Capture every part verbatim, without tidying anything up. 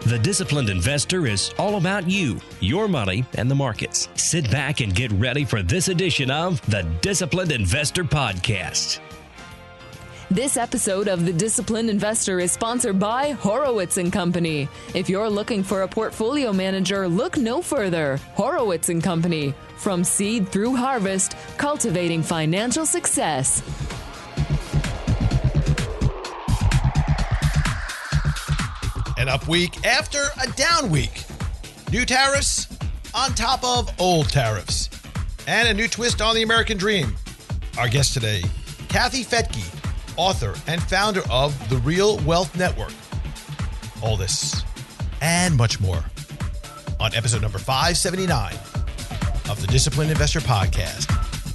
The Disciplined Investor is all about you, your money, and the markets. Sit back and get ready for this edition of the Disciplined Investor Podcast. This episode of The Disciplined Investor is sponsored by Horowitz and Company. If you're looking for a portfolio manager, look no further. Horowitz and Company. From seed through harvest, cultivating financial success. An up week after a down week. New tariffs on top of old tariffs. And a new twist on the American dream. Our guest today, Kathy Fettke, author and founder of The Real Wealth Network. All this and much more on episode number five seventy-nine of the Disciplined Investor Podcast.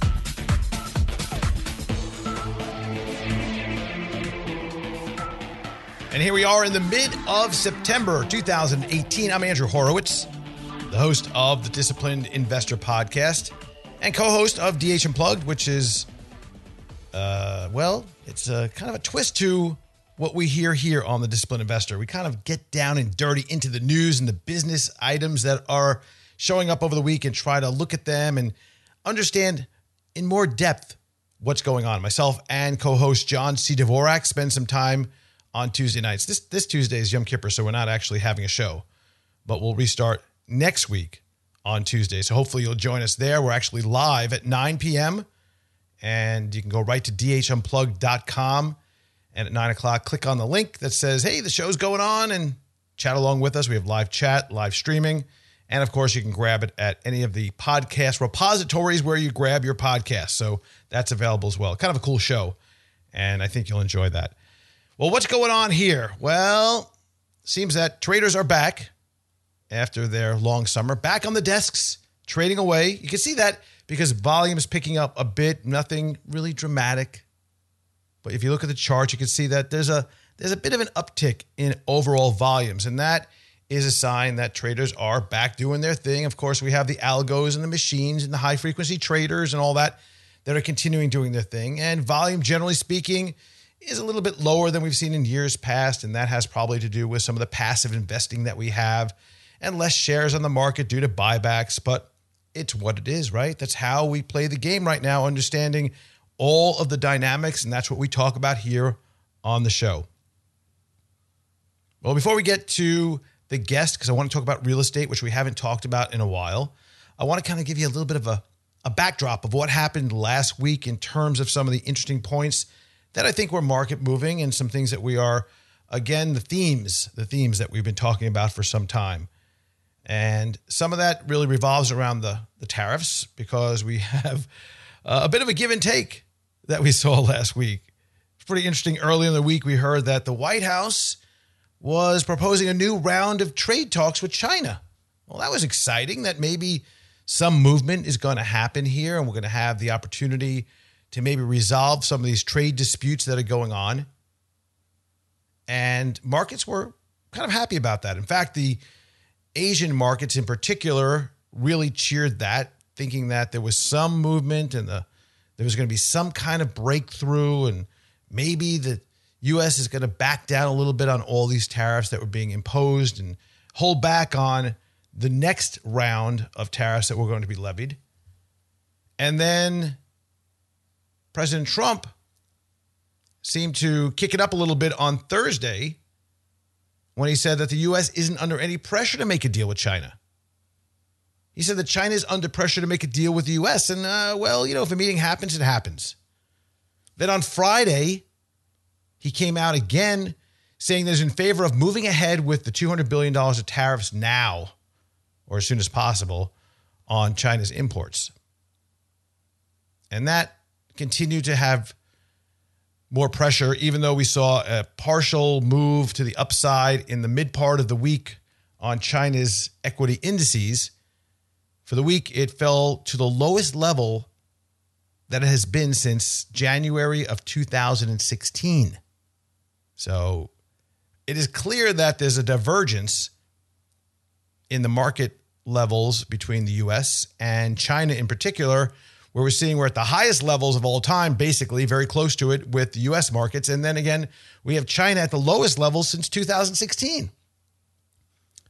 And here we are in the mid of September two thousand eighteen. I'm Andrew Horowitz, the host of the Disciplined Investor Podcast and co-host of D H Unplugged, which is, uh, well, it's a kind of a twist to what we hear here on the Disciplined Investor. We kind of get down and dirty into the news and the business items that are showing up over the week and try to look at them and understand in more depth what's going on. Myself and co-host John C. Dvorak spend some time on Tuesday nights. This this Tuesday is Yom Kippur, so we're not actually having a show, but we'll restart next week on Tuesday. So hopefully you'll join us there. We're actually live at nine p.m. and you can go right to d h unplugged dot com and at nine o'clock, click on the link that says, hey, the show's going on, and chat along with us. We have live chat, live streaming, and of course you can grab it at any of the podcast repositories where you grab your podcast. So that's available as well. Kind of a cool show, and I think you'll enjoy that. Well, what's going on here? Well, seems that traders are back after their long summer, back on the desks, trading away. You can see that because volume is picking up a bit, nothing really dramatic. But if you look at the chart, you can see that there's a there's a bit of an uptick in overall volumes, and that is a sign that traders are back doing their thing. Of course, we have the algos and the machines and the high-frequency traders and all that that are continuing doing their thing. And volume, generally speaking, is a little bit lower than we've seen in years past, and that has probably to do with some of the passive investing that we have and less shares on the market due to buybacks, but it's what it is, right? That's how we play the game right now, understanding all of the dynamics, and that's what we talk about here on the show. Well, before we get to the guest, because I want to talk about real estate, which we haven't talked about in a while, I want to kind of give you a little bit of a, a backdrop of what happened last week in terms of some of the interesting points that I think were market moving and some things that we are, again, the themes, the themes that we've been talking about for some time. And some of that really revolves around the, the tariffs, because we have uh, a bit of a give and take that we saw last week. It's pretty interesting. Early in the week, we heard that the White House was proposing a new round of trade talks with China. Well, that was exciting, that maybe some movement is going to happen here and we're going to have the opportunity to maybe resolve some of these trade disputes that are going on. And markets were kind of happy about that. In fact, the Asian markets in particular really cheered that, thinking that there was some movement and the, there was going to be some kind of breakthrough, and maybe the U S is going to back down a little bit on all these tariffs that were being imposed and hold back on the next round of tariffs that were going to be levied. And then President Trump seemed to kick it up a little bit on Thursday when he said that the U S isn't under any pressure to make a deal with China. He said that China is under pressure to make a deal with the U S. And, uh, well, you know, if a meeting happens, it happens. Then on Friday, he came out again saying that he's in favor of moving ahead with the two hundred billion dollars of tariffs now, or as soon as possible, on China's imports. And that continued to have more pressure, even though we saw a partial move to the upside in the mid part of the week on China's equity indices. For the week, it fell to the lowest level that it has been since January of two thousand sixteen. So it is clear that there's a divergence in the market levels between the U S and China in particular, where we're seeing we're at the highest levels of all time, basically very close to it with the U S markets. And then again, we have China at the lowest levels since two thousand sixteen.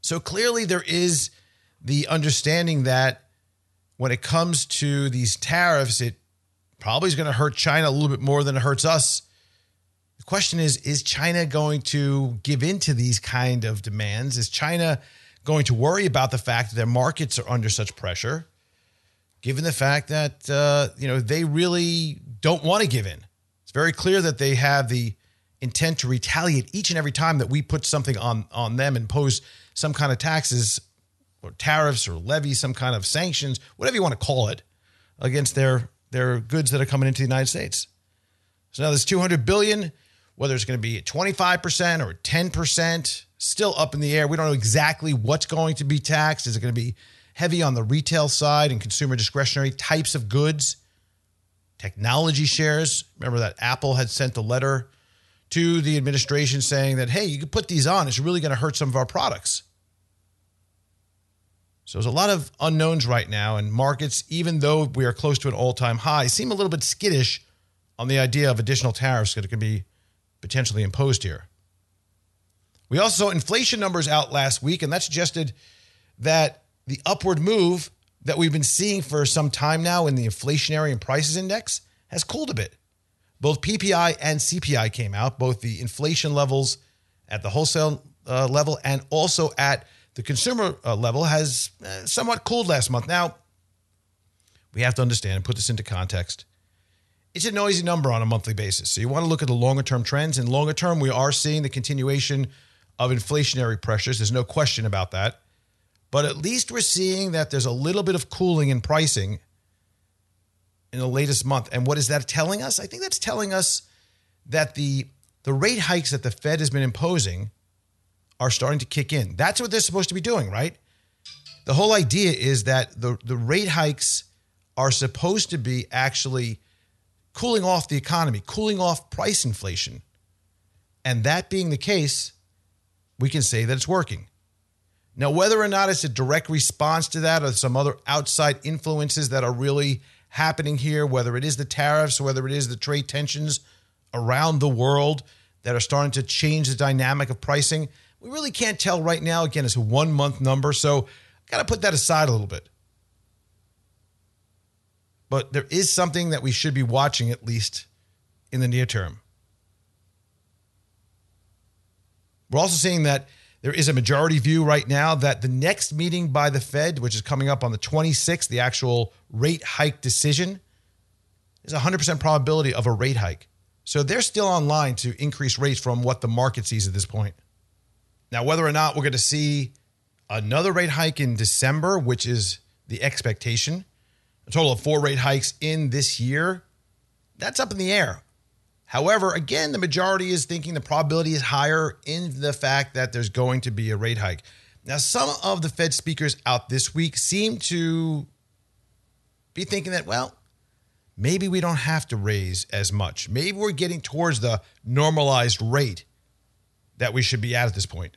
So clearly there is the understanding that when it comes to these tariffs, it probably is going to hurt China a little bit more than it hurts us. The question is, is China going to give in to these kind of demands? Is China going to worry about the fact that their markets are under such pressure, given the fact that, uh, you know, they really don't want to give in? It's very clear that they have the intent to retaliate each and every time that we put something on, on them, impose some kind of taxes or tariffs or levy, some kind of sanctions, whatever you want to call it, against their, their goods that are coming into the United States. So now this two hundred billion dollars, whether it's going to be twenty-five percent or ten percent, still up in the air. We don't know exactly what's going to be taxed. Is it going to be heavy on the retail side and consumer discretionary types of goods? Technology shares. Remember that Apple had sent a letter to the administration saying that, hey, you can put these on. It's really going to hurt some of our products. So there's a lot of unknowns right now, and markets, even though we are close to an all-time high, seem a little bit skittish on the idea of additional tariffs that can be potentially imposed here. We also saw inflation numbers out last week, and that suggested that the upward move that we've been seeing for some time now in the inflationary and prices index has cooled a bit. Both P P I and C P I came out, both the inflation levels at the wholesale uh, level and also at the consumer uh, level has uh, somewhat cooled last month. Now, we have to understand and put this into context. It's a noisy number on a monthly basis. So you want to look at the longer term trends. And longer term, we are seeing the continuation of inflationary pressures. There's no question about that. But at least we're seeing that there's a little bit of cooling in pricing in the latest month. And what is that telling us? I think that's telling us that the, the rate hikes that the Fed has been imposing are starting to kick in. That's what they're supposed to be doing, right? The whole idea is that the, the rate hikes are supposed to be actually cooling off the economy, cooling off price inflation. And that being the case, we can say that it's working. Now, whether or not it's a direct response to that or some other outside influences that are really happening here, whether it is the tariffs, whether it is the trade tensions around the world that are starting to change the dynamic of pricing, we really can't tell right now. Again, it's a one-month number, so I got to put that aside a little bit. But there is something that we should be watching, at least in the near term. We're also seeing that there is a majority view right now that the next meeting by the Fed, which is coming up on the twenty-sixth, the actual rate hike decision, is a one hundred percent probability of a rate hike. So they're still on line to increase rates from what the market sees at this point. Now, whether or not we're going to see another rate hike in December, which is the expectation, a total of four rate hikes in this year, that's up in the air. However, again, the majority is thinking the probability is higher in the fact that there's going to be a rate hike. Now, some of the Fed speakers out this week seem to be thinking that, well, maybe we don't have to raise as much. Maybe we're getting towards the normalized rate that we should be at at this point.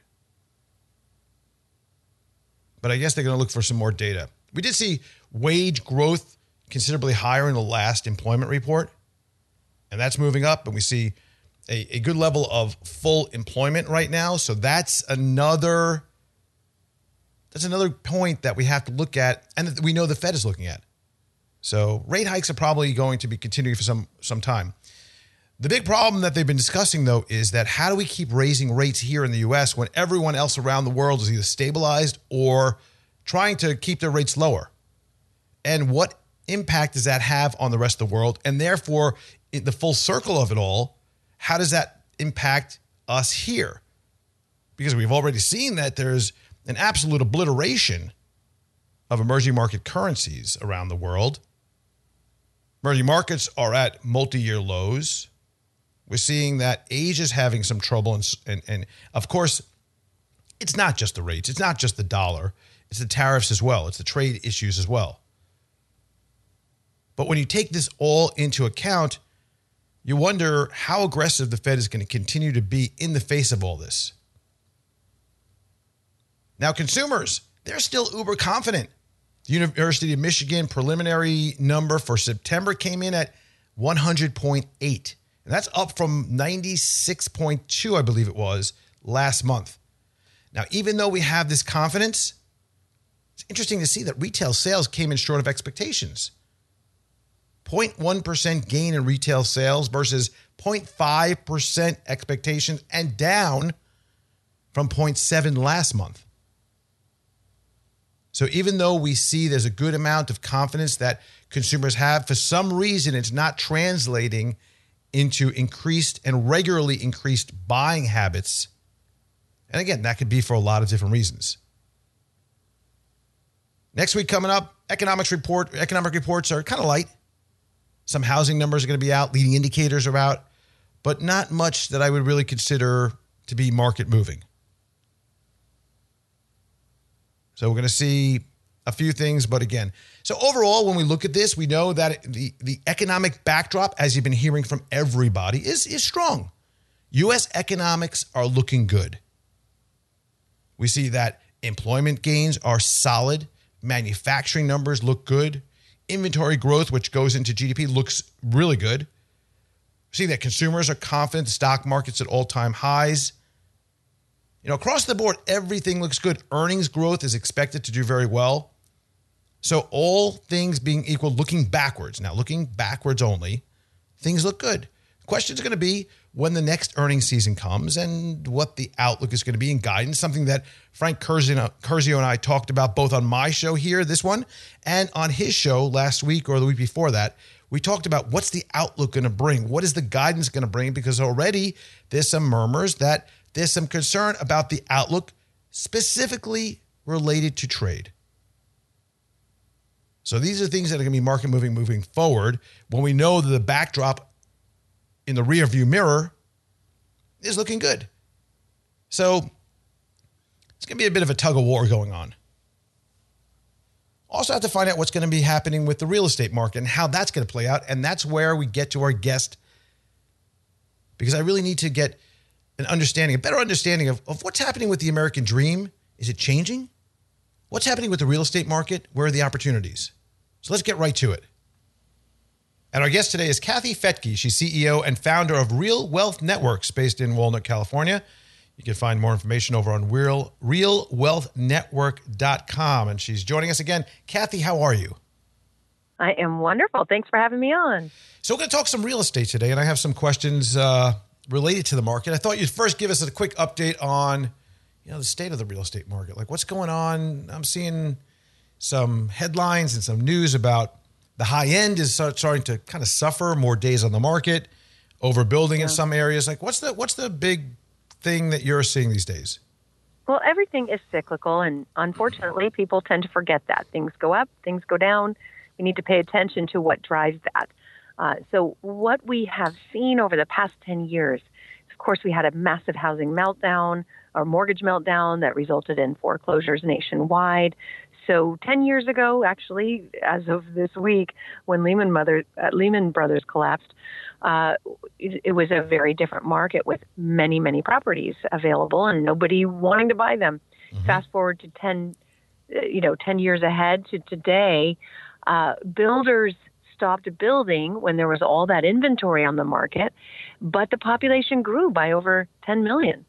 But I guess they're going to look for some more data. We did see wage growth considerably higher in the last employment report, and that's moving up, and we see a, a good level of full employment right now. So that's another that's another point that we have to look at, and that we know the Fed is looking at. So rate hikes are probably going to be continuing for some some time. The big problem that they've been discussing, though, is that how do we keep raising rates here in the U S when everyone else around the world is either stabilized or trying to keep their rates lower? And what impact does that have on the rest of the world? And therefore, in the full circle of it all, how does that impact us here? Because we've already seen that there's an absolute obliteration of emerging market currencies around the world. Emerging markets are at multi-year lows. We're seeing that Asia's having some trouble. And, and, and of course, it's not just the rates. It's not just the dollar. It's the tariffs as well. It's the trade issues as well. But when you take this all into account, you wonder how aggressive the Fed is going to continue to be in the face of all this. Now, consumers, they're still uber confident. The University of Michigan preliminary number for September came in at one hundred point eight. And that's up from ninety-six point two, I believe it was, last month. Now, even though we have this confidence, it's interesting to see that retail sales came in short of expectations. zero point one percent gain in retail sales versus zero point five percent expectations and down from zero point seven last month. So even though we see there's a good amount of confidence that consumers have, for some reason it's not translating into increased and regularly increased buying habits. And again, that could be for a lot of different reasons. Next week coming up, economics report, economic reports are kind of light. Some housing numbers are going to be out, leading indicators are out, but not much that I would really consider to be market moving. So we're going to see a few things, but again, so overall, when we look at this, we know that the, the economic backdrop, as you've been hearing from everybody, is, is strong. U S economics are looking good. We see that employment gains are solid. Manufacturing numbers look good. Inventory growth, which goes into G D P, looks really good. We see that consumers are confident. The stock market's at all-time highs. You know, across the board, everything looks good. Earnings growth is expected to do very well. So all things being equal, looking backwards, now looking backwards only, things look good. The question is going to be when the next earnings season comes and what the outlook is going to be in guidance, something that Frank Curzio and I talked about both on my show here, this one, and on his show last week or the week before that. We talked about what's the outlook going to bring? What is the guidance going to bring? Because already there's some murmurs that there's some concern about the outlook specifically related to trade. So these are things that are going to be market moving moving forward when we know that the backdrop in the rearview mirror is looking good. So it's going to be a bit of a tug of war going on. Also have to find out what's going to be happening with the real estate market and how that's going to play out. And that's where we get to our guest, because I really need to get an understanding, a better understanding of, of what's happening with the American dream. Is it changing? What's happening with the real estate market? Where are the opportunities? So let's get right to it. And our guest today is Kathy Fettke. She's C E O and founder of Real Wealth Networks based in Walnut, California. You can find more information over on real, real wealth network dot com. And she's joining us again. Kathy, how are you? I am wonderful. Thanks for having me on. So we're going to talk some real estate today, and I have some questions uh, related to the market. I thought you'd first give us a quick update on, you know, the state of the real estate market. Like what's going on? I'm seeing some headlines and some news about the high end is starting to kind of suffer, more days on the market, overbuilding yeah. in some areas. Like what's the what's the big thing that you're seeing these days? Well, everything is cyclical, and unfortunately, people tend to forget that. Things go up, things go down. You need to pay attention to what drives that. Uh, so what we have seen over the past ten years, of course, we had a massive housing meltdown, or mortgage meltdown that resulted in foreclosures nationwide. So ten years ago, actually, as of this week, when Lehman, Mother, uh, Lehman Brothers collapsed, uh, it, it was a very different market with many, many properties available and nobody wanting to buy them. Mm-hmm. Fast forward to ten, you know, ten years ahead to today, uh, builders stopped building when there was all that inventory on the market, but the population grew by over ten million.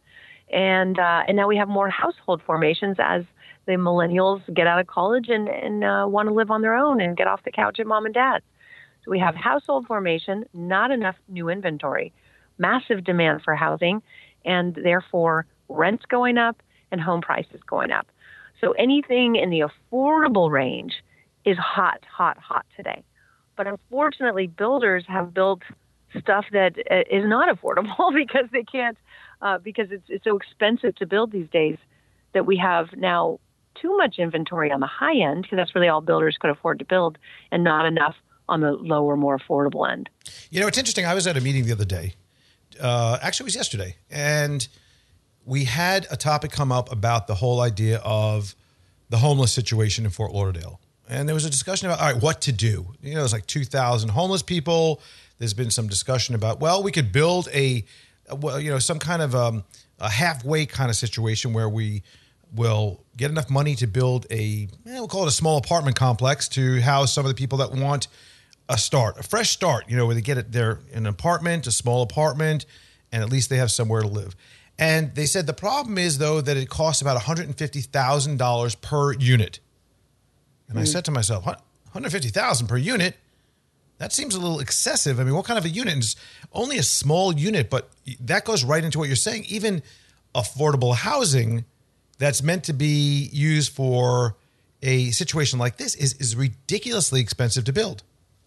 And uh, and now we have more household formations as the millennials get out of college and, and uh, want to live on their own and get off the couch at mom and dad. So we have household formation, not enough new inventory, massive demand for housing, and therefore rents going up and home prices going up. So anything in the affordable range is hot, hot, hot today. But unfortunately, builders have built stuff that is not affordable because they can't, uh, because it's, it's so expensive to build these days that we have now too much inventory on the high end, because that's really all builders could afford to build, and not enough on the lower, more affordable end. You know, it's interesting. I was at a meeting the other day. Uh, actually, it was yesterday. And we had a topic come up about the whole idea of the homeless situation in Fort Lauderdale. And there was a discussion about, all right, what to do. You know, there's like two thousand homeless people. There's been some discussion about, well, we could build a, well, you know, some kind of um, a halfway kind of situation where we will get enough money to build a, eh, we'll call it a small apartment complex to house some of the people that want a start, a fresh start, you know, where they get it there, an apartment, a small apartment, and at least they have somewhere to live. And they said the problem is, though, that it costs about one hundred fifty thousand dollars per unit. And mm-hmm. I said to myself, one hundred fifty thousand dollars per unit? That seems a little excessive. I mean, what kind of a unit? It's only a small unit, but that goes right into what you're saying. Even affordable housing that's meant to be used for a situation like this is, is ridiculously expensive to build.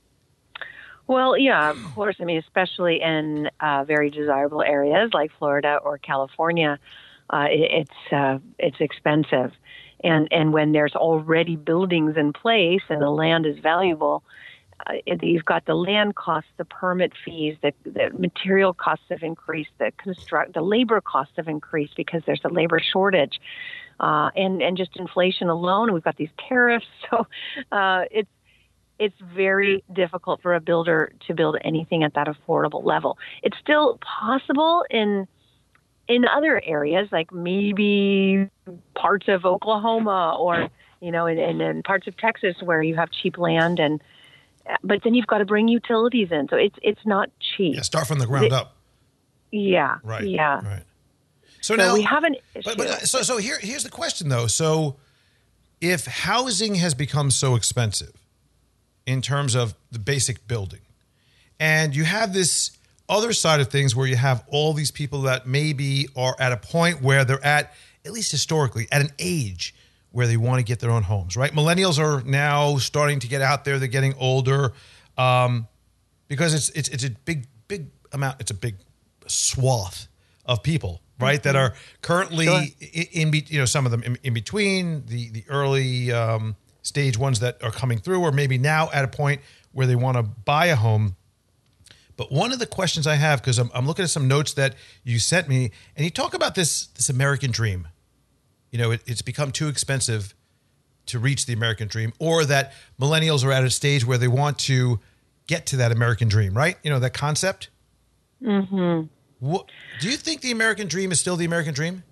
Well, yeah, of course. I mean, especially in uh, very desirable areas like Florida or California, uh, it, it's uh, it's expensive. And and when there's already buildings in place and the land is valuable, uh, you've got the land costs, the permit fees, the, the material costs have increased, the construct, the labor costs have increased because there's a labor shortage, uh, and and just inflation alone. We've got these tariffs, so uh, it's. It's very difficult for a builder to build anything at that affordable level. It's still possible in in other areas, like maybe parts of Oklahoma or, you know, in, in, in parts of Texas where you have cheap land, and but then you've got to bring utilities in. So it's it's not cheap. Yeah, start from the ground the, up. Yeah. Right. Yeah. Right. So, so now we have an issue. But, but so so here here's the question though. So if housing has become so expensive in terms of the basic building, and you have this other side of things where you have all these people that maybe are at a point where they're at, at least historically, at an age where they want to get their own homes, right? Millennials are now starting to get out there. They're getting older um, because it's, it's, it's a big, big amount. It's a big swath of people, right? Mm-hmm. That are currently sure. in, in, you know, some of them in, in between the, the early, um, stage ones that are coming through, or maybe now at a point where they want to buy a home. But one of the questions I have, because I'm, I'm looking at some notes that you sent me, and you talk about this this American dream. You know, it, it's become too expensive to reach the American dream, or that millennials are at a stage where they want to get to that American dream, right? You know, that concept. Mm-hmm. What, do you think the American dream is still the American dream?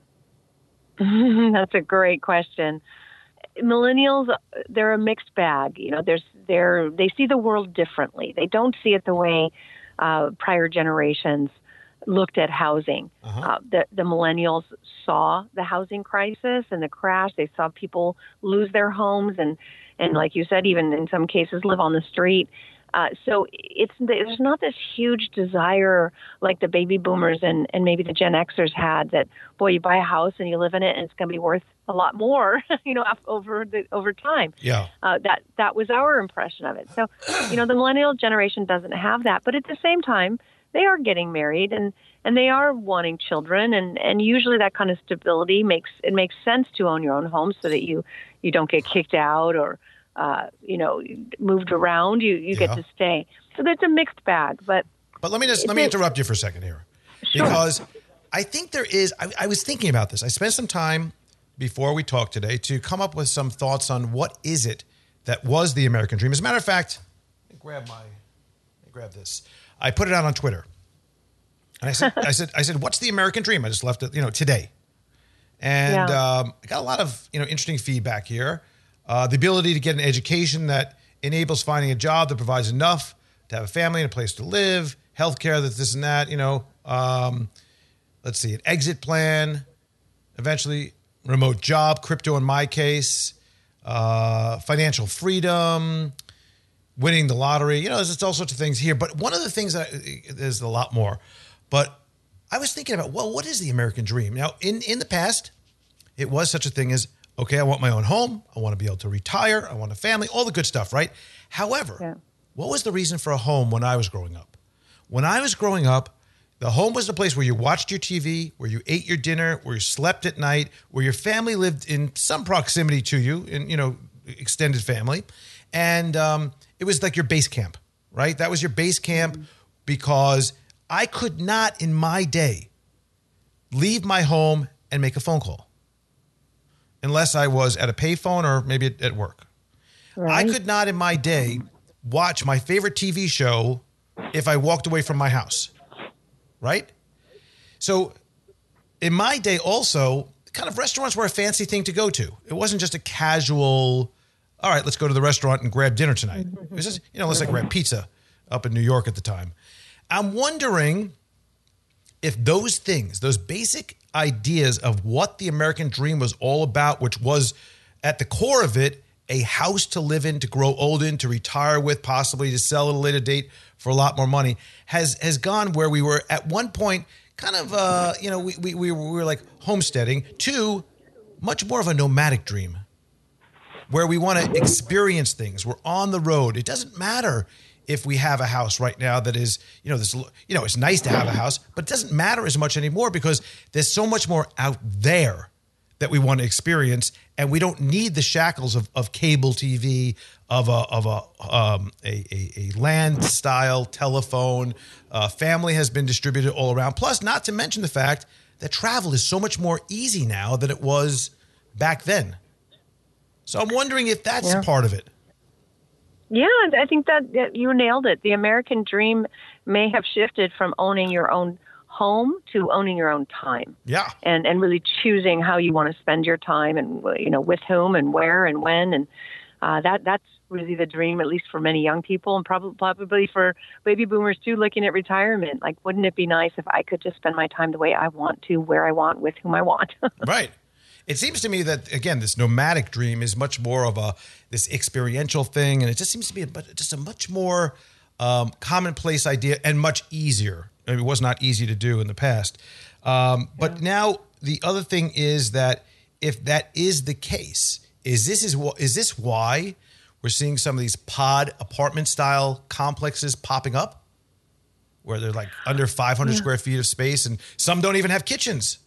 That's a great question. Millennials, they're a mixed bag. You know, there's they're they see the world differently. They don't see it the way uh, prior generations looked at housing. Uh-huh. Uh, the, the millennials saw the housing crisis and the crash. They saw people lose their homes and, and like you said, even in some cases live on the street. Uh, so it's there's not this huge desire like the baby boomers and, and maybe the Gen Xers had that, boy, you buy a house and you live in it and it's going to be worth a lot more, you know, over the, over time. Yeah. Uh, that that was our impression of it. So, you know, the millennial generation doesn't have that. But at the same time, they are getting married and, and they are wanting children. And, and usually that kind of stability makes it makes sense to own your own home so that you, you don't get kicked out or Uh, you know, moved around, you, you yeah. get to stay. So that's a mixed bag. But but let me just let me interrupt you for a second here, sure. because I think there is. I, I was thinking about this. I spent some time before we talked today to come up with some thoughts on what is it that was the American dream. As a matter of fact, let me grab my, let me grab this. I put it out on Twitter, and I said, I said, I said, what's the American dream? I just left it, you know, today, and yeah. um, I got a lot of you know interesting feedback here. Uh, the ability to get an education that enables finding a job that provides enough to have a family and a place to live, healthcare, that's this and that, you know. Um, let's see, an exit plan, eventually remote job, crypto in my case, uh, financial freedom, winning the lottery. You know, there's all sorts of things here. But one of the things that there's a lot more. But I was thinking about, well, what is the American dream? Now, in, in the past, it was such a thing as, okay, I want my own home. I want to be able to retire. I want a family, all the good stuff, right? However, yeah. what was the reason for a home when I was growing up? When I was growing up, the home was the place where you watched your T V, where you ate your dinner, where you slept at night, where your family lived in some proximity to you, in, you know, extended family. And um, it was like your base camp, right? That was your base camp mm-hmm. because I could not in my day leave my home and make a phone call. Unless I was at a payphone or maybe at, at work. Right. I could not in my day watch my favorite T V show if I walked away from my house, right? So in my day also, kind of restaurants were a fancy thing to go to. It wasn't just a casual, all right, let's go to the restaurant and grab dinner tonight. It was just, you know, let's like grab pizza up in New York at the time. I'm wondering if those things, those basic ideas of what the American dream was all about, which was at the core of it, a house to live in, to grow old in, to retire with, possibly to sell at a later date for a lot more money, has has gone where we were at one point kind of, uh, you know, we, we, we, were, we were like homesteading, to much more of a nomadic dream where we want to experience things. We're on the road. It doesn't matter if we have a house right now that is, you know, this, you know, it's nice to have a house, but it doesn't matter as much anymore because there's so much more out there that we want to experience, and we don't need the shackles of, of cable T V, of a of a um, a, a, a land style telephone. Uh, family has been distributed all around. Plus, not to mention the fact that travel is so much more easy now than it was back then. So I'm wondering if that's yeah. part of it. Yeah, I think that, that you nailed it. The American dream may have shifted from owning your own home to owning your own time. Yeah. And and really choosing how you want to spend your time, and, you know, with whom and where and when. And uh, that that's really the dream, at least for many young people, and probably probably for baby boomers too, looking at retirement. Like, wouldn't it be nice if I could just spend my time the way I want to, where I want, with whom I want? Right. It seems to me that, again, this nomadic dream is much more of a this experiential thing, and it just seems to be a, just a much more um, commonplace idea and much easier. I mean, it was not easy to do in the past. Um, but yeah. Now the other thing is that if that is the case, is this is is this why we're seeing some of these pod apartment style complexes popping up, where they're like under five hundred yeah. square feet of space, and some don't even have kitchens?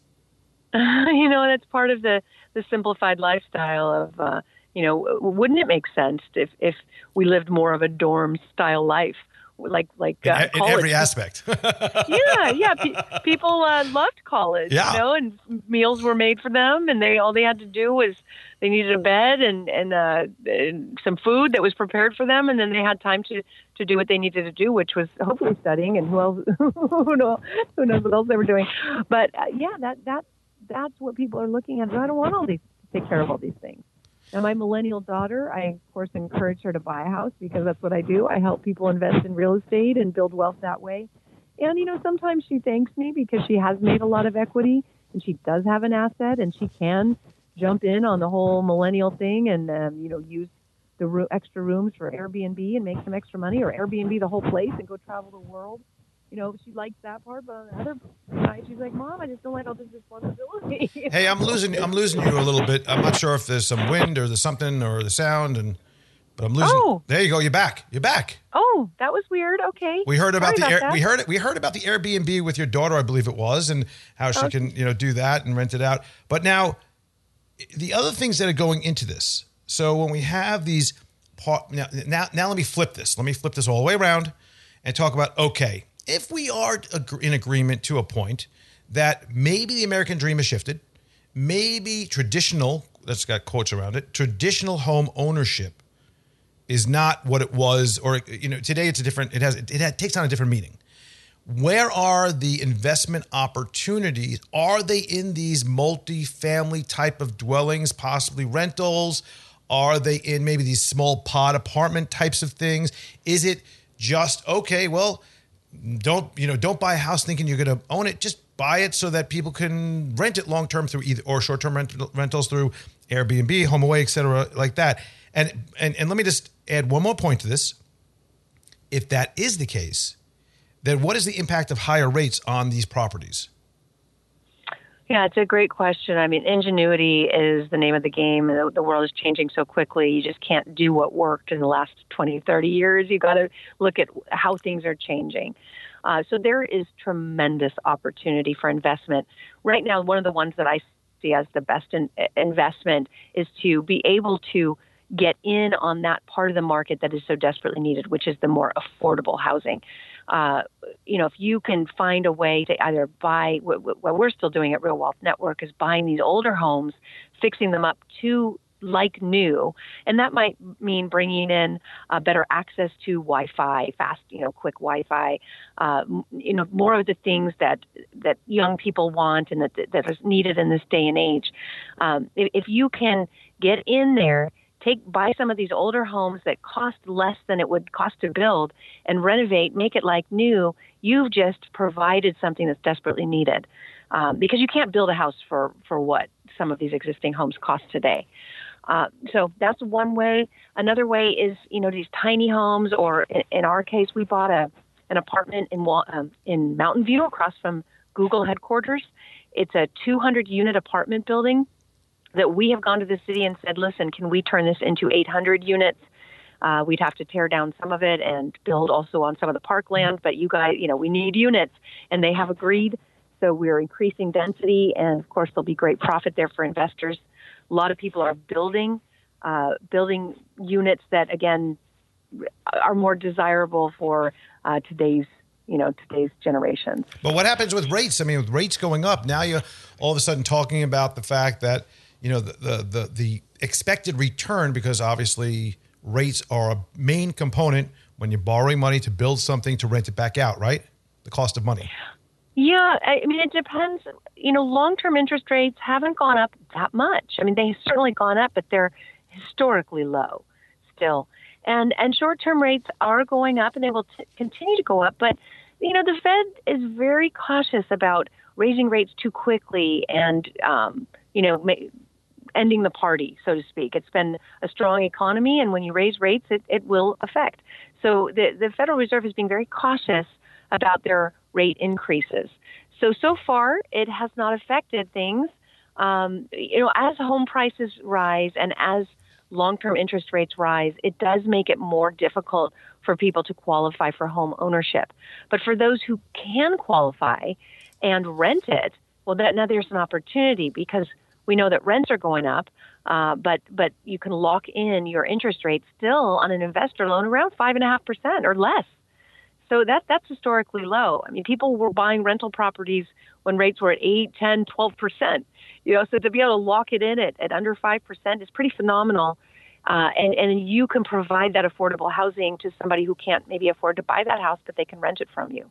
You know, that's part of the, the simplified lifestyle of, uh, you know, wouldn't it make sense if, if we lived more of a dorm style life? Like, like uh, in, in every aspect. yeah, yeah. Pe- people uh, loved college, yeah. you know, and meals were made for them, and they all they had to do was they needed a bed and and, uh, and some food that was prepared for them, and then they had time to, to do what they needed to do, which was hopefully studying, and who else, who knows, who knows what else they were doing. But uh, yeah, that that that's what people are looking at. I don't want all these to take care of all these things. Now, my millennial daughter, I, of course, encourage her to buy a house because that's what I do. I help people invest in real estate and build wealth that way. And, you know, sometimes she thanks me because she has made a lot of equity and she does have an asset and she can jump in on the whole millennial thing and, um, you know, use the ro- extra rooms for Airbnb and make some extra money, or Airbnb the whole place and go travel the world. You know, she likes that part, but on the other side, she's like, "Mom, I just don't like all this responsibility." Hey, I'm losing, I'm losing you a little bit. I'm not sure if there's some wind or there's something or the sound, and but I'm losing. Oh, there you go. You're back. You're back. Oh, that was weird. Okay. We heard about Sorry the about air, we heard it. We heard about the Airbnb with your daughter, I believe it was, and how she okay. can, you know, do that and rent it out. But now, the other things that are going into this. So when we have these, part, now, now, now let me flip this. Let me flip this all the way around and talk about okay. If we are in agreement to a point that maybe the American dream has shifted, maybe traditional, that's got quotes around it, traditional home ownership is not what it was, or, you know, today it's a different, it has, it, it takes on a different meaning. Where are the investment opportunities? Are they in these multi-family type of dwellings, possibly rentals? Are they in maybe these small pod apartment types of things? Is it just, okay, well, Don't you know? Don't buy a house thinking you're going to own it. Just buy it so that people can rent it long term through either or short term rent, rentals through Airbnb, HomeAway, et cetera, like that. And and and let me just add one more point to this. If that is the case, then what is the impact of higher rates on these properties? Yeah, it's a great question. I mean, ingenuity is the name of the game. The, the world is changing so quickly. You just can't do what worked in the last twenty, thirty years. You got to look at how things are changing. Uh, so there is tremendous opportunity for investment. Right now, one of the ones that I see as the best in, investment is to be able to get in on that part of the market that is so desperately needed, which is the more affordable housing. Uh, you know, if you can find a way to either buy, what, what we're still doing at Real Wealth Network is buying these older homes, fixing them up to like new, and that might mean bringing in uh, better access to Wi-Fi, fast, you know, quick Wi-Fi, uh, you know, more of the things that that young people want and that that is needed in this day and age. Um, if, if you can get in there, take buy some of these older homes that cost less than it would cost to build and renovate, make it like new, you've just provided something that's desperately needed. Um, because you can't build a house for, for what some of these existing homes cost today. Uh, so that's one way. Another way is, you know, these tiny homes, or in, in our case, we bought a an apartment in um, in Mountain View across from Google headquarters. It's a two hundred unit apartment building that we have gone to the city and said, listen, can we turn this into eight hundred units? Uh, we'd have to tear down some of it and build also on some of the parkland, but you guys, you know, we need units, and they have agreed. So we're increasing density, and of course there'll be great profit there for investors. A lot of people are building, uh, building units that again are more desirable for uh, today's, you know, today's generations. But what happens with rates? I mean, with rates going up, now you're all of a sudden talking about the fact that, you know, the the the, the expected return, because obviously rates are a main component when you're borrowing money to build something to rent it back out, right? The cost of money. Yeah, I mean, it depends. You know, long-term interest rates haven't gone up that much. I mean, they've certainly gone up, but they're historically low still. And and short-term rates are going up, and they will t- continue to go up. But, you know, the Fed is very cautious about raising rates too quickly and, um, you know, ma- ending the party, so to speak. It's been a strong economy, and when you raise rates, it, it will affect. So the, the Federal Reserve is being very cautious about their rate increases. So, so far, it has not affected things. Um, you know, as home prices rise and as long-term interest rates rise, it does make it more difficult for people to qualify for home ownership. But for those who can qualify and rent it, well, that, now there's an opportunity, because we know that rents are going up, uh, but but you can lock in your interest rate still on an investor loan around five and a half percent or less. So that that's historically low. I mean, people were buying rental properties when rates were at eight, ten, twelve percent. You know, so to be able to lock it in at, at under five percent is pretty phenomenal. Uh, and, and you can provide that affordable housing to somebody who can't maybe afford to buy that house, but they can rent it from you.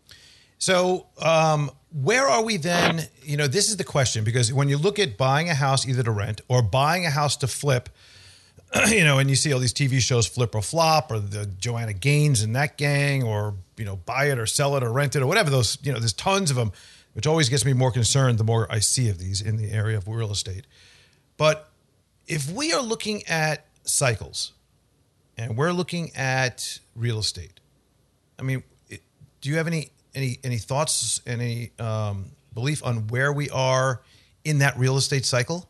So um, where are we then? You know, this is the question, because when you look at buying a house either to rent or buying a house to flip, you know, and you see all these T V shows, Flip or Flop, or the Joanna Gaines and that gang, or, you know, buy it or sell it or rent it or whatever those, you know, there's tons of them, which always gets me more concerned the more I see of these in the area of real estate. But if we are looking at cycles and we're looking at real estate, I mean, it, do you have any, any, any thoughts, any um, belief on where we are in that real estate cycle?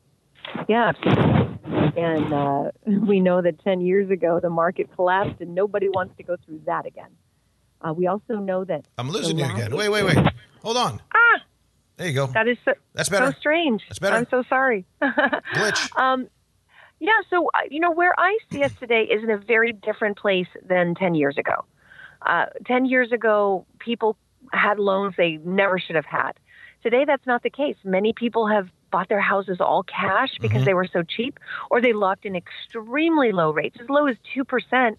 Yeah, absolutely. And uh, we know that ten years ago, the market collapsed, and nobody wants to go through that again. Uh, we also know that... I'm losing you again. Wait, wait, wait. Hold on. Ah! There you go. That is so, That's better. so strange. That's better. I'm so sorry. Glitch. Um, yeah, so, uh, you know, where I see us today is in a very different place than ten years ago. Uh, ten years ago, people had loans they never should have had. Today, that's not the case. Many people have bought their houses all cash because mm-hmm. they were so cheap, or they locked in extremely low rates, as low as two percent,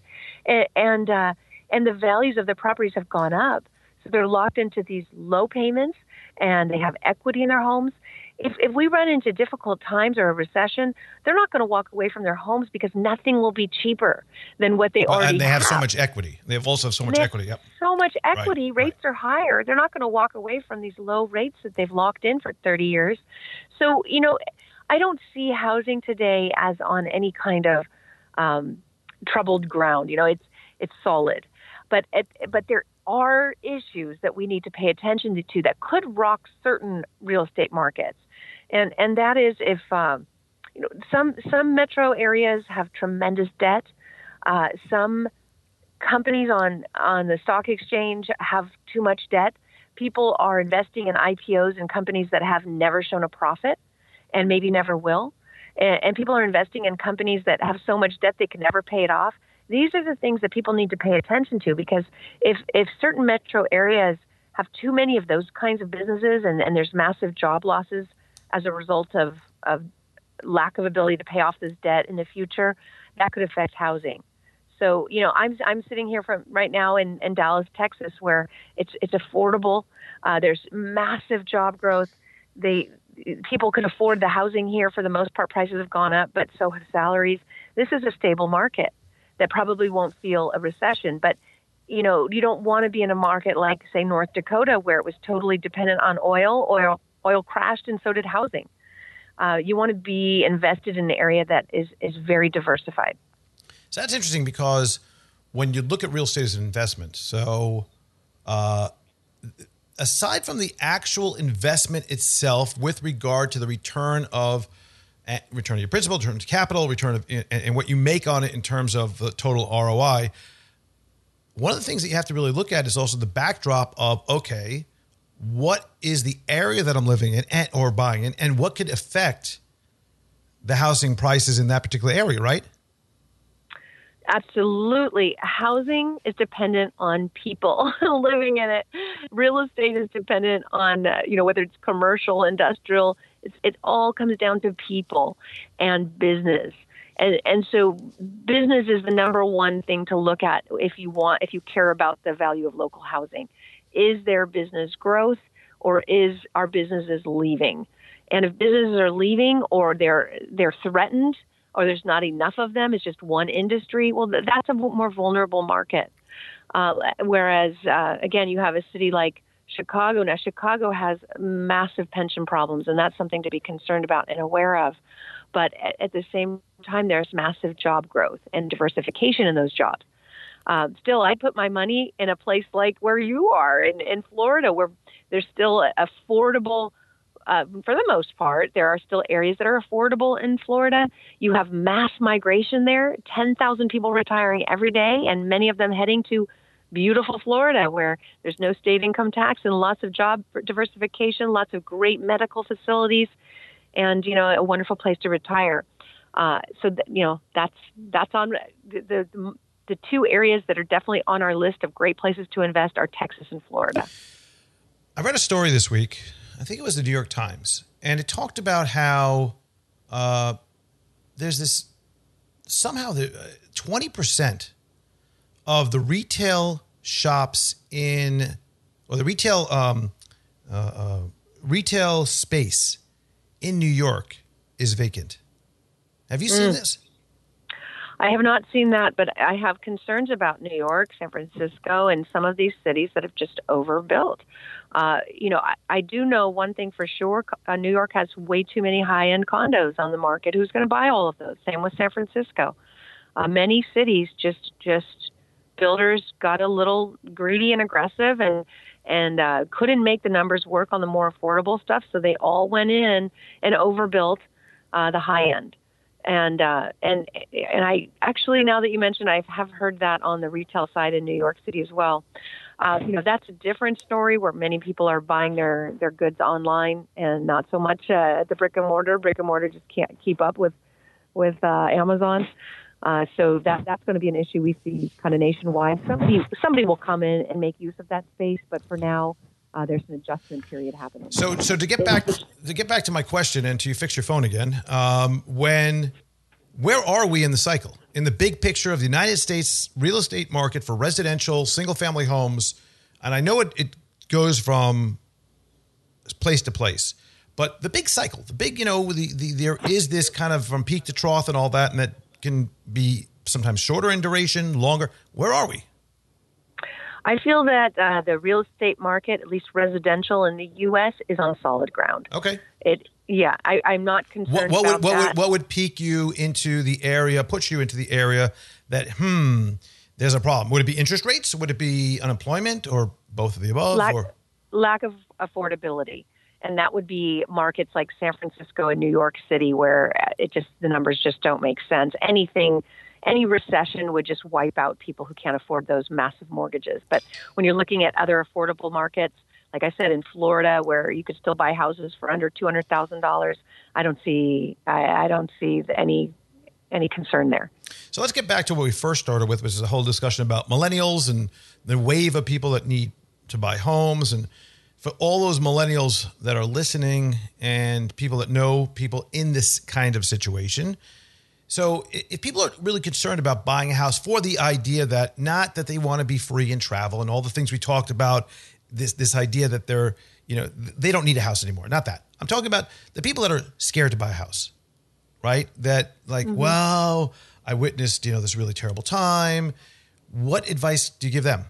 and uh, and the values of the properties have gone up. So they're locked into these low payments, and they have equity in their homes. If if we run into difficult times or a recession, they're not going to walk away from their homes because nothing will be cheaper than what they well, already have. And they have, have so much equity. They have also have so much they equity. Yep. So much equity. Right, rates right. are higher. They're not going to walk away from these low rates that they've locked in for thirty years. So, you know, I don't see housing today as on any kind of um, troubled ground. You know, it's it's solid. But it, but there are issues that we need to pay attention to that could rock certain real estate markets. And and that is if um, you know some some metro areas have tremendous debt. Uh, some companies on on the stock exchange have too much debt. People are investing in I P Os in companies that have never shown a profit and maybe never will. And, and people are investing in companies that have so much debt they can never pay it off. These are the things that people need to pay attention to, because if if certain metro areas have too many of those kinds of businesses and, and there's massive job losses as a result of, of lack of ability to pay off this debt in the future, that could affect housing. So, you know, I'm I'm sitting here from right now in, in Dallas, Texas, where it's it's affordable. Uh, there's massive job growth. They people can afford the housing here for the most part. Prices have gone up, but so have salaries. this is a stable market that probably won't feel a recession. But, you know, you don't want to be in a market like, say, North Dakota, where it was totally dependent on oil. Oil, oil crashed, and so did housing. Uh, you want to be invested in an area that is, is very diversified. So that's interesting, because when you look at real estate as an investment, so uh, aside from the actual investment itself with regard to the return of uh, return of your principal, return to capital, return of and, and what you make on it in terms of the total R O I, one of the things that you have to really look at is also the backdrop of, okay, what is the area that I'm living in and, or buying in, and what could affect the housing prices in that particular area, right? Absolutely. Housing is dependent on people living in it. Real estate is dependent on, uh, you know, whether it's commercial, industrial, it's, it all comes down to people and business. And and so business is the number one thing to look at if you want, if you care about the value of local housing. Is there business growth, or is our businesses leaving? And if businesses are leaving, or they're they're threatened, or there's not enough of them, it's just one industry, well, that's a more vulnerable market. Uh, whereas, uh, again, you have a city like Chicago. Now, Chicago has massive pension problems, and that's something to be concerned about and aware of. But at, at the same time, there's massive job growth and diversification in those jobs. Uh, still, I put my money in a place like where you are in, in Florida, where there's still affordable. Uh, for the most part, there are still areas that are affordable in Florida. You have mass migration there, ten thousand people retiring every day, and many of them heading to beautiful Florida, where there's no state income tax and lots of job diversification, lots of great medical facilities, and, you know, a wonderful place to retire. Uh, so, th- you know, that's that's on the, the the two areas that are definitely on our list of great places to invest are Texas and Florida. I read a story this week. I think it was the New York Times, and it talked about how uh, there's this somehow the uh, twenty percent of the retail shops in, or the retail um, uh, uh, retail space in New York is vacant. Have you seen mm. this? I have not seen that, but I have concerns about New York, San Francisco, and some of these cities that have just overbuilt. Uh, you know, I, I do know one thing for sure. Uh, New York has way too many high-end condos on the market. Who's going to buy all of those? Same with San Francisco. Uh, many cities just just builders got a little greedy and aggressive and and uh, couldn't make the numbers work on the more affordable stuff, so they all went in and overbuilt uh, the high end. And uh, and and I actually, now that you mentioned, I have heard that on the retail side in New York City as well. Uh, you know, that's a different story where many people are buying their, their goods online and not so much uh, at the brick and mortar. Brick and mortar just can't keep up with with uh, Amazon. Uh, so that that's going to be an issue we see kind of nationwide. Somebody somebody will come in and make use of that space, but for now, uh, there's an adjustment period happening. So so to get back to get back to my question and to fix your phone again, um, when where are we in the cycle? In the big picture of the United States real estate market for residential, single-family homes, and I know it, it goes from place to place, but the big cycle, the big, you know, the, the there is this kind of from peak to trough and all that, and that can be sometimes shorter in duration, longer. Where are we? I feel that uh, the real estate market, at least residential in the U S, is on solid ground. Okay. It, yeah, I, I'm not concerned what, what about would, what that. Would, what would peak you into the area, put you into the area that, hmm, there's a problem? Would it be interest rates? Would it be unemployment, or both of the above? Lack, or? lack of affordability. And that would be markets like San Francisco and New York City, where it just the numbers just don't make sense. Anything, any recession would just wipe out people who can't afford those massive mortgages. But when you're looking at other affordable markets, like I said, in Florida, where you could still buy houses for under two hundred thousand dollars, I don't see I, I don't see any any concern there. So let's get back to what we first started with, which is a whole discussion about millennials and the wave of people that need to buy homes. And for all those millennials that are listening and people that know people in this kind of situation. So if people are really concerned about buying a house for the idea that not that they want to be free and travel and all the things we talked about, this this idea that they're, you know, they don't need a house anymore. Not that. I'm talking about the people that are scared to buy a house. right? That like, mm-hmm. well, I witnessed, you know, this really terrible time. What advice do you give them?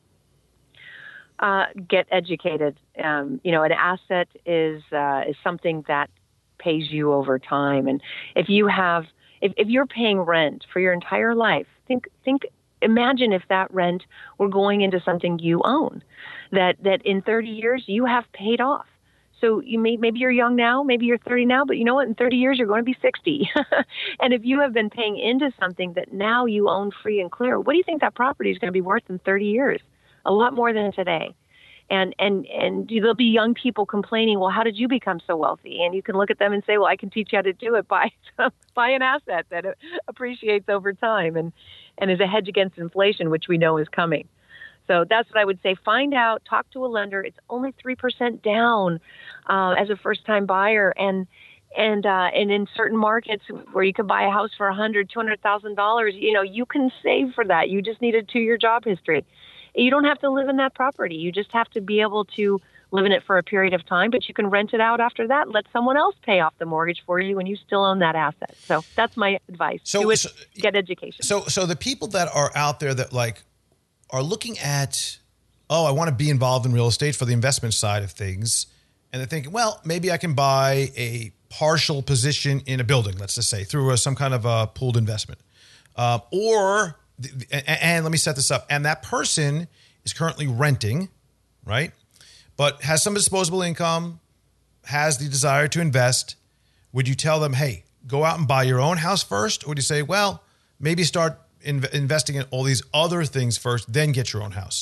Uh, get educated. Um, you know, an asset is uh, is something that pays you over time. And if you have, if, if you're paying rent for your entire life, think, think, imagine if that rent were going into something you own, that, that in thirty years you have paid off. So you may, maybe you're young now, maybe you're thirty now, but you know what? In thirty years, you're going to be sixty. And if you have been paying into something that now you own free and clear, what do you think that property is going to be worth in thirty years? A lot more than today. And, and, and there'll be young people complaining, well, how did you become so wealthy? And you can look at them and say, well, I can teach you how to do it by, buy an asset that appreciates over time and, and is a hedge against inflation, which we know is coming. So that's what I would say. Find out, talk to a lender. It's only three percent down uh, as a first-time buyer. And and uh, and in certain markets where you can buy a house for one hundred thousand dollars, two hundred thousand dollars, you know, you can save for that. You just need a two-year job history. You don't have to live in that property. You just have to be able to live in it for a period of time, but you can rent it out after that. Let someone else pay off the mortgage for you, and you still own that asset. So that's my advice. So, Do it, so get education. So, so the people that are out there that like are looking at, oh, I want to be involved in real estate for the investment side of things, and they're thinking, well, maybe I can buy a partial position in a building, let's just say, through a, some kind of a pooled investment, uh, or and let me set this up. And that person is currently renting, right? But has some disposable income, has the desire to invest. Would you tell them, hey, go out and buy your own house first? Or would you say, well, maybe start in- investing in all these other things first, then get your own house?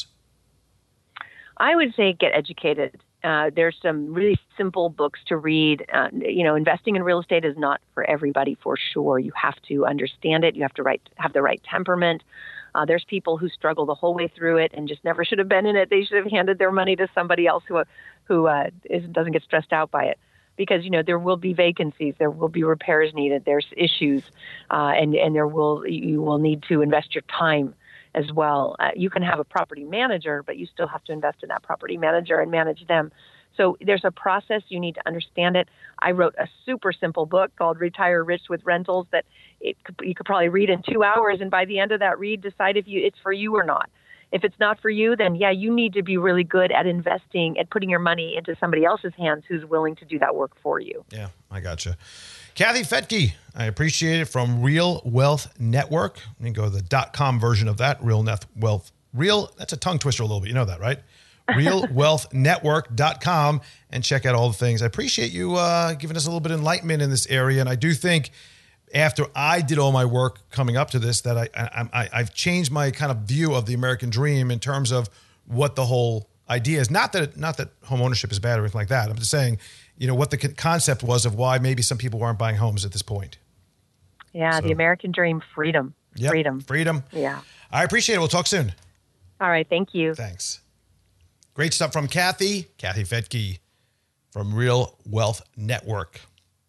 I would say get educated. Uh, there's some really simple books to read. Uh, you know, investing in real estate is not for everybody, for sure. You have to understand it. You have to right, have the right temperament. Uh, there's people who struggle the whole way through it and just never should have been in it. They should have handed their money to somebody else who who uh, is, doesn't get stressed out by it. Because, you know, there will be vacancies, there will be repairs needed, there's issues, uh, and, and there will you will need to invest your time as well. Uh, you can have a property manager, but you still have to invest in that property manager and manage them. So there's a process. You need to understand it. I wrote a super simple book called Retire Rich with Rentals that it could, you could probably read in two hours. And by the end of that read, decide if you it's for you or not. If it's not for you, then yeah, you need to be really good at investing and putting your money into somebody else's hands who's willing to do that work for you. Yeah, I gotcha. Kathy Fettke, I appreciate it, from Real Wealth Network. Let me go to the dot com version of that. Real Net Wealth. Real, that's a tongue twister a little bit. You know that, right? real wealth network dot com, and check out all the things. I appreciate you uh, giving us a little bit of enlightenment in this area. And I do think after I did all my work coming up to this, that I, I, I, I've changed my kind of view of the American dream in terms of what the whole idea is. Not that, not that home ownership is bad or anything like that. I'm just saying, you know, what the concept was of why maybe some people aren't buying homes at this point. Yeah, so, the American dream, freedom. Yep, freedom. Freedom. Yeah. I appreciate it. We'll talk soon. All right. Thank you. Thanks. Great stuff from Kathy. Kathy Fettke from Real Wealth Network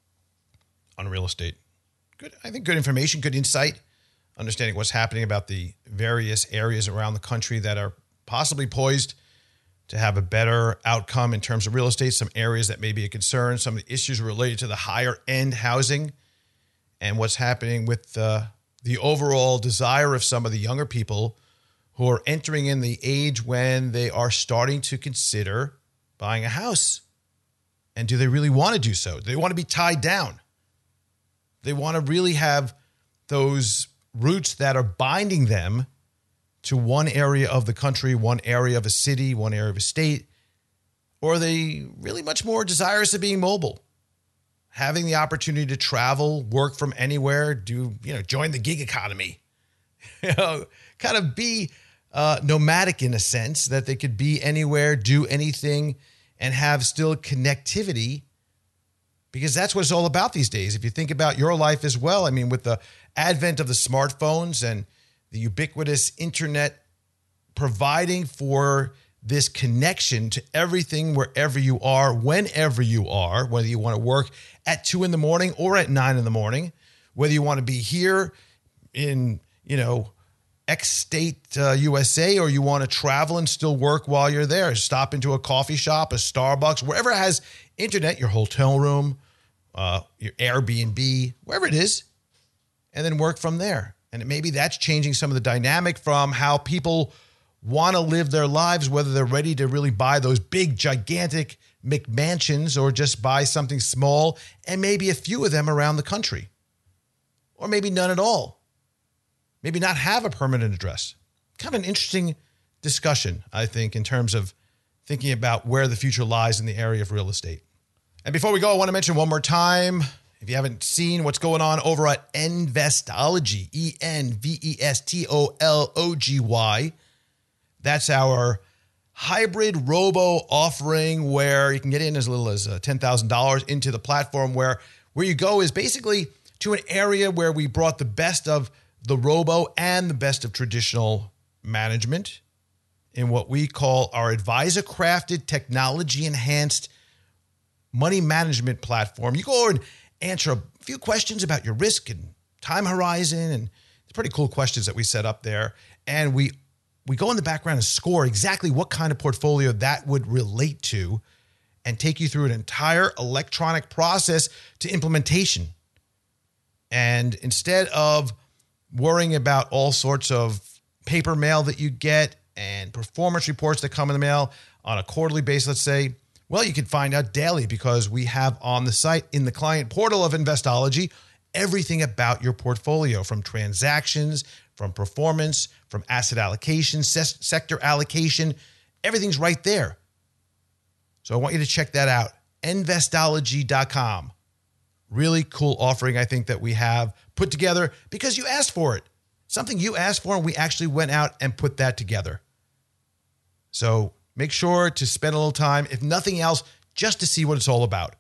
on real estate. Good. I think good information, good insight, understanding what's happening about the various areas around the country that are possibly poised to have a better outcome in terms of real estate, some areas that may be a concern, some of the issues related to the higher end housing, and what's happening with uh, the overall desire of some of the younger people who are entering in the age when they are starting to consider buying a house. And do they really want to do so? Do they want to be tied down? They want to really have those roots that are binding them to one area of the country, one area of a city, one area of a state? Or are they really much more desirous of being mobile, having the opportunity to travel, work from anywhere, do, you know, join the gig economy, you know, kind of be uh, nomadic in a sense, that they could be anywhere, do anything, and have still connectivity? Because that's what it's all about these days. If you think about your life as well, I mean, with the advent of the smartphones and the ubiquitous internet providing for this connection to everything, wherever you are, whenever you are, whether you want to work at two in the morning or at nine in the morning, whether you want to be here in, you know, X state uh, U S A, or you want to travel and still work while you're there, stop into a coffee shop, a Starbucks, wherever it has internet, your hotel room, uh, your Airbnb, wherever it is, and then work from there. And maybe that's changing some of the dynamic from how people want to live their lives, whether they're ready to really buy those big, gigantic McMansions or just buy something small and maybe a few of them around the country. Or maybe none at all. Maybe not have a permanent address. Kind of an interesting discussion, I think, in terms of thinking about where the future lies in the area of real estate. And before we go, I want to mention one more time, if you haven't seen what's going on over at Envestology, E N V E S T O L O G Y. That's our hybrid robo offering where you can get in as little as uh, ten thousand dollars into the platform, where, where you go is basically to an area where we brought the best of the robo and the best of traditional management in what we call our advisor-crafted, technology-enhanced money management platform. You go over and answer a few questions about your risk and time horizon, and it's pretty cool questions that we set up there. And we we go in the background and score exactly what kind of portfolio that would relate to and take you through an entire electronic process to implementation. And instead of worrying about all sorts of paper mail that you get and performance reports that come in the mail on a quarterly basis, let's say, well, you can find out daily because we have on the site in the client portal of Envestology everything about your portfolio, from transactions, from performance, from asset allocation, ses- sector allocation. Everything's right there. So I want you to check that out. Envestology dot com. Really cool offering, I think, that we have put together because you asked for it. Something you asked for, and we actually went out and put that together. So make sure to spend a little time, if nothing else, just to see what it's all about.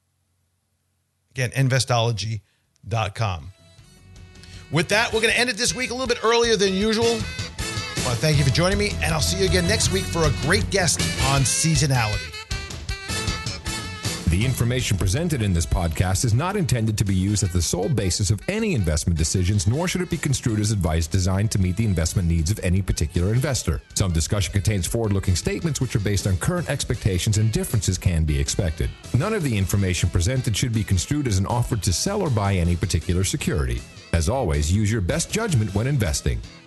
Again, Envestology dot com. With that, we're going to end it this week a little bit earlier than usual. I want to thank you for joining me, and I'll see you again next week for a great guest on seasonality. The information presented in this podcast is not intended to be used as the sole basis of any investment decisions, nor should it be construed as advice designed to meet the investment needs of any particular investor. Some discussion contains forward-looking statements which are based on current expectations, and differences can be expected. None of the information presented should be construed as an offer to sell or buy any particular security. As always, use your best judgment when investing.